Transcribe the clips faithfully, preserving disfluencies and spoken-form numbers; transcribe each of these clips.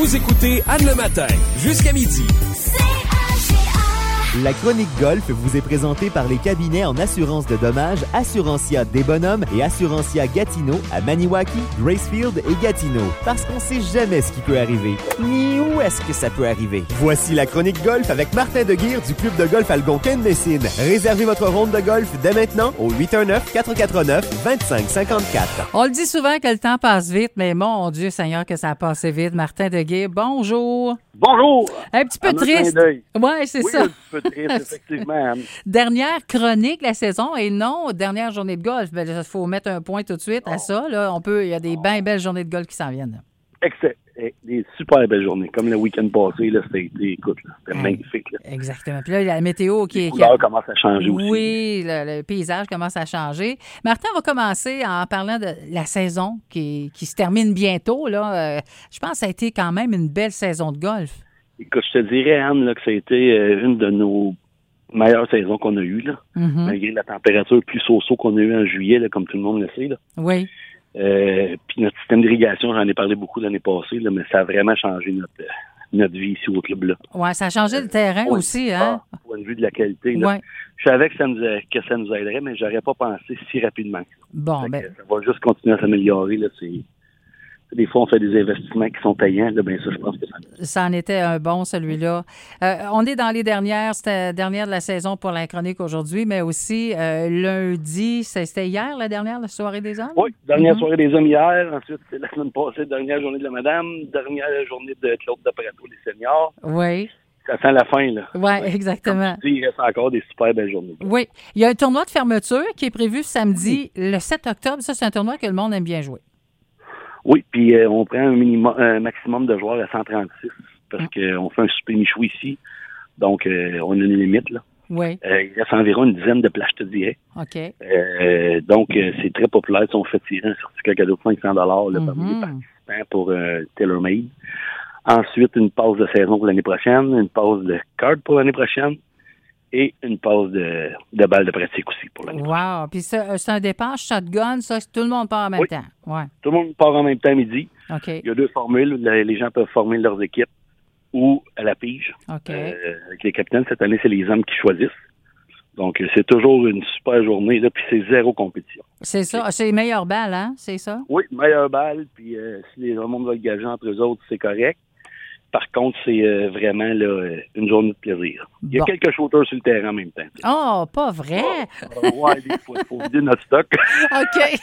Vous écoutez Anne le matin, jusqu'à midi. La chronique golf vous est présentée par les cabinets en assurance de dommages Assurantia des Bonhommes et Assurantia Gatineau à Maniwaki, Gracefield et Gatineau. Parce qu'on sait jamais ce qui peut arriver, ni où est-ce que ça peut arriver. Voici la chronique golf avec Martin Deguire du club de golf Algonquin-Messine. Réservez votre ronde de golf dès maintenant au huit un neuf, quatre quatre neuf, deux cinq cinq quatre. On le dit souvent que le temps passe vite, mais mon Dieu Seigneur que ça a passé vite. Martin Deguire, bonjour. Bonjour. Un petit peu Un triste. Ouais, c'est oui, ça. un petit peu triste, effectivement. Dernière chronique de la saison et non dernière journée de golf. Il ben, faut mettre un point tout de suite à ça. Là. On peut, il y a des bien belles journées de golf qui s'en viennent. Là. Excellent. Des super belles journées. Comme le week-end passé, là, c'était, écoute, là, c'était hey, magnifique. Là. Exactement. Puis là, il y a la météo qui... Les couleurs commencent à changer oui, aussi. Oui, le, le paysage commence à changer. Martin, on va commencer en parlant de la saison qui, qui se termine bientôt. Là. Euh, je pense que ça a été quand même une belle saison de golf. Écoute, je te dirais, Anne, là, que ça a été euh, une de nos meilleures saisons qu'on a eues, là, mm-hmm. malgré la température plus so-so qu'on a eue en juillet, là, comme tout le monde le sait. Là. Oui. Euh, puis notre système d'irrigation, j'en ai parlé beaucoup l'année passée, là, mais ça a vraiment changé notre, notre vie ici au club. Là. Oui, ça a changé euh, le terrain point, aussi. Hein? Ah, point de vue de la qualité. Là. Ouais. Je savais que ça, nous, que ça nous aiderait, mais j'aurais pas pensé si rapidement. Bon, ben... Ça va juste continuer à s'améliorer. Là, c'est... Des fois, on fait des investissements qui sont payants. Là, bien, ça, je pense que ça... Ça en était un bon, celui-là. Euh, on est dans les dernières, c'était dernière de la saison pour la chronique aujourd'hui, mais aussi euh, lundi, c'était hier, la dernière, la soirée des hommes? Oui, dernière mm-hmm. soirée des hommes hier. Ensuite, c'est la semaine passée, dernière journée de la madame, dernière journée de Claude Daprato, les seniors. Oui. Ça sent la fin, là. Oui, ouais, exactement. Dis, il reste encore des super belles journées. Oui. Il y a un tournoi de fermeture qui est prévu samedi, oui. le sept octobre. Ça, c'est un tournoi que le monde aime bien jouer. Oui, puis euh, on prend un, minimum, un maximum de joueurs à cent trente-six parce mm. qu'on fait un super michou ici. Donc, euh, on a une limite, là. Oui. Euh, il reste environ une dizaine de places, je te dirais. OK. Euh, donc, euh, c'est très populaire. Si on fait tirer un certificat cadeau de cinq cents dollars là, mm-hmm. parmi les participants pour euh, TaylorMade. Ensuite, une passe de saison pour l'année prochaine, une passe de carte pour l'année prochaine et une passe de, de balles de pratique aussi pour l'année prochaine. Wow! Puis c'est, c'est un départ shotgun, ça, tout le monde part en même oui. temps. Ouais. Tout le monde part en même temps à midi. OK. Il y a deux formules. Les gens peuvent former leurs équipes ou à la pige. OK. Euh, avec les capitaines, cette année, c'est les hommes qui choisissent. Donc, c'est toujours une super journée, là, puis c'est zéro compétition. C'est ça. C'est les meilleures balles, hein? C'est ça? Oui, meilleures balles, puis euh, si les hommes veulent gager entre eux autres, c'est correct. Par contre, c'est euh, vraiment là, une journée de plaisir. Il y a bon. quelques shooters sur le terrain en même temps. Oh, pas vrai? Oh, ouais, il faut, faut vider notre stock. OK.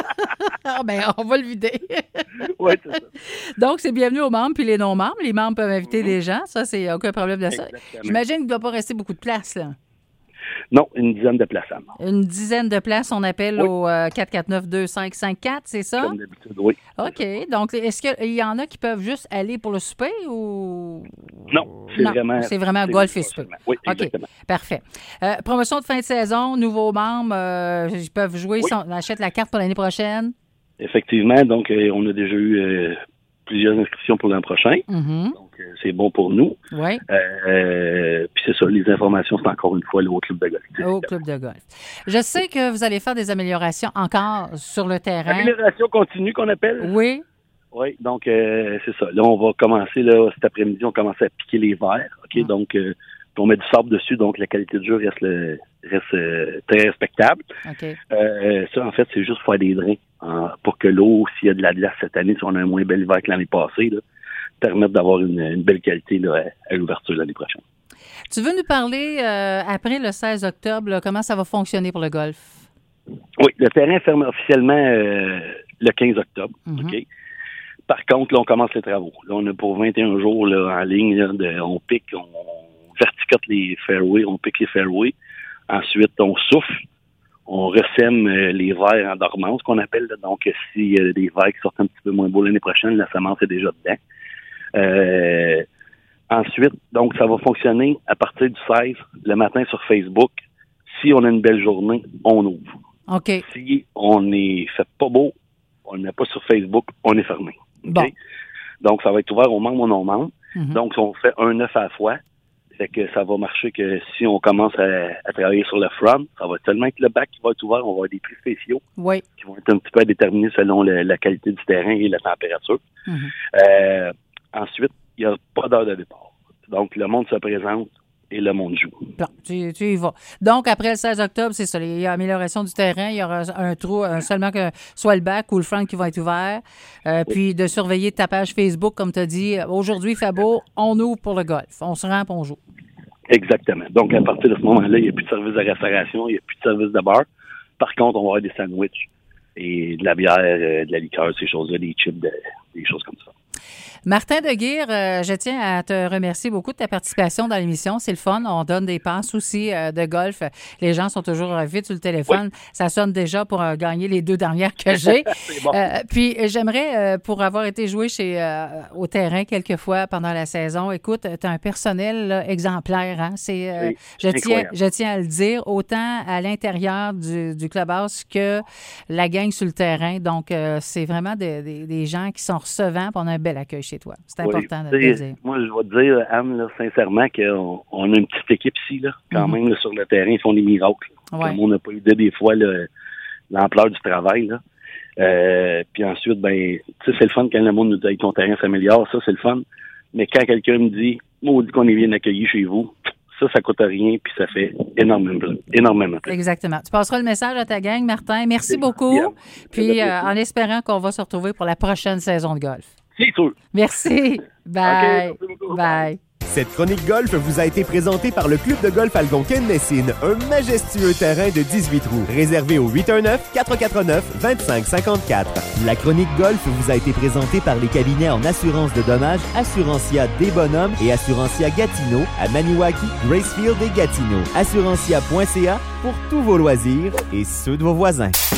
Ah ben, on va le vider. Oui, c'est ça. Donc, c'est bienvenu aux membres puis les non-membres. Les membres peuvent inviter mm-hmm. des gens. Ça, c'est aucun problème de ça. Exactement. J'imagine qu'il ne doit pas rester beaucoup de place, là. Non, une dizaine de places à mort. Une dizaine de places, on appelle oui. au euh, quatre quatre neuf deux cinq cinq quatre, c'est ça? Comme d'habitude, oui. OK. Donc, est-ce qu'il y en a qui peuvent juste aller pour le souper ou... Non, c'est non, vraiment... c'est vraiment c'est golf et souper. Oui, exactement. OK, parfait. Euh, promotion de fin de saison, nouveaux membres, euh, ils peuvent jouer, oui. si on achète la carte pour l'année prochaine? Effectivement, donc euh, on a déjà eu euh, plusieurs inscriptions pour l'an prochain. Mm-hmm. Donc, euh, c'est bon pour nous. Oui. Euh, puis c'est ça, les informations, c'est encore une fois là, au club de golf. Au club de golf. Je sais que vous allez faire des améliorations encore sur le terrain. Amélioration continue qu'on appelle. Oui. Oui, donc euh, c'est ça. Là, on va commencer, là, cet après-midi, on commence à piquer les verres. OK, mm. donc euh, on met du sable dessus, donc la qualité de jeu reste, le, reste euh, très respectable. OK. Euh, ça, en fait, c'est juste faire des drains hein, pour que l'eau, s'il y a de la glace cette année, si on a un moins bel hiver que l'année passée, là, permettre d'avoir une, une belle qualité là, à, à l'ouverture l'année prochaine. Tu veux nous parler, euh, après le seize octobre, là, comment ça va fonctionner pour le golf? Oui, le terrain ferme officiellement euh, le quinze octobre. Mm-hmm. OK. Par contre, là, on commence les travaux. Là, on a pour vingt et un jours là, en ligne, là, de, on pique, on, on verticote les fairways, on pique les fairways. Ensuite, on souffle, on ressème euh, les verres en dormance, qu'on appelle. Là. Donc, s'il y a des verres qui sortent un petit peu moins beaux l'année prochaine, la semence est déjà dedans. Euh, ensuite, donc, ça va fonctionner à partir du seize, le matin sur Facebook. Si on a une belle journée, on ouvre. OK. Si on est fait pas beau, on n'est pas sur Facebook, on est fermé. Okay? Bon. Donc, ça va être ouvert aux membres ou aux non-membres. Mm-hmm. Donc, on fait un neuf à la fois. Fait que ça va marcher que si on commence à, à travailler sur le front, ça va tellement être le bac qui va être ouvert, on va avoir des prix spéciaux oui. qui vont être un petit peu déterminés selon le, la qualité du terrain et la température. Mm-hmm. Euh, ensuite, il n'y a pas d'heure de départ. Donc, le monde se présente et le monde joue. Bon, tu, tu y vas. Donc, après le seize octobre, c'est ça. Il y a amélioration du terrain. Il y aura un trou, un, seulement que soit le bac ou le front qui va être ouvert. Euh, oui. Puis de surveiller ta page Facebook, comme tu as dit. Aujourd'hui, il fait beau, on ouvre pour le golf. On se rend et on joue. Exactement. Donc, à partir de ce moment-là, il n'y a plus de service de restauration, il n'y a plus de service de bar. Par contre, on va avoir des sandwichs et de la bière, de la liqueur, ces choses-là, des chips, de, des choses comme ça. Martin Deguire, euh, je tiens à te remercier beaucoup de ta participation dans l'émission. C'est le fun. On donne des passes aussi euh, de golf. Les gens sont toujours euh, vite sur le téléphone. Oui. Ça sonne déjà pour euh, gagner les deux dernières que j'ai. Bon. euh, puis j'aimerais, euh, pour avoir été joué chez euh, au terrain quelques fois pendant la saison, écoute, tu as un personnel là, exemplaire. Hein? C'est, euh, oui, je, tiens, je tiens à le dire, autant à l'intérieur du, du clubhouse que la gang sur le terrain. Donc, euh, c'est vraiment des, des, des gens qui sont recevants. On a un bel accueil chez toi. C'est important oui, de le dire. Moi, je vais te dire, Anne, là, sincèrement, qu'on on a une petite équipe ici, là, quand mm-hmm. même, là, sur le terrain, ils font des miracles. Ouais. Comme on n'a pas idée des fois là, l'ampleur du travail. Là. Euh, puis ensuite, ben, tu sais, c'est le fun quand le monde nous dit que ton terrain s'améliore, ça, c'est le fun. Mais quand quelqu'un me dit, moi, on dit qu'on est bien accueilli chez vous, ça, ça coûte rien, puis ça fait énormément, énormément. Exactement. Tu passeras le message à ta gang, Martin. Merci c'est beaucoup. Bien. Puis, euh, en espérant qu'on va se retrouver pour la prochaine saison de golf. C'est sûr. Merci. Bye. Okay, Bye. Cette chronique golf vous a été présentée par le Club de golf Algonquin-Messine, un majestueux terrain de dix-huit trous, réservé au huit un neuf, quatre quatre neuf, deux cinq cinq quatre. La chronique golf vous a été présentée par les cabinets en assurance de dommages Assurantia Desbonhommes et Assurantia Gatineau à Maniwaki, Gracefield et Gatineau. Assurantia point c a pour tous vos loisirs et ceux de vos voisins.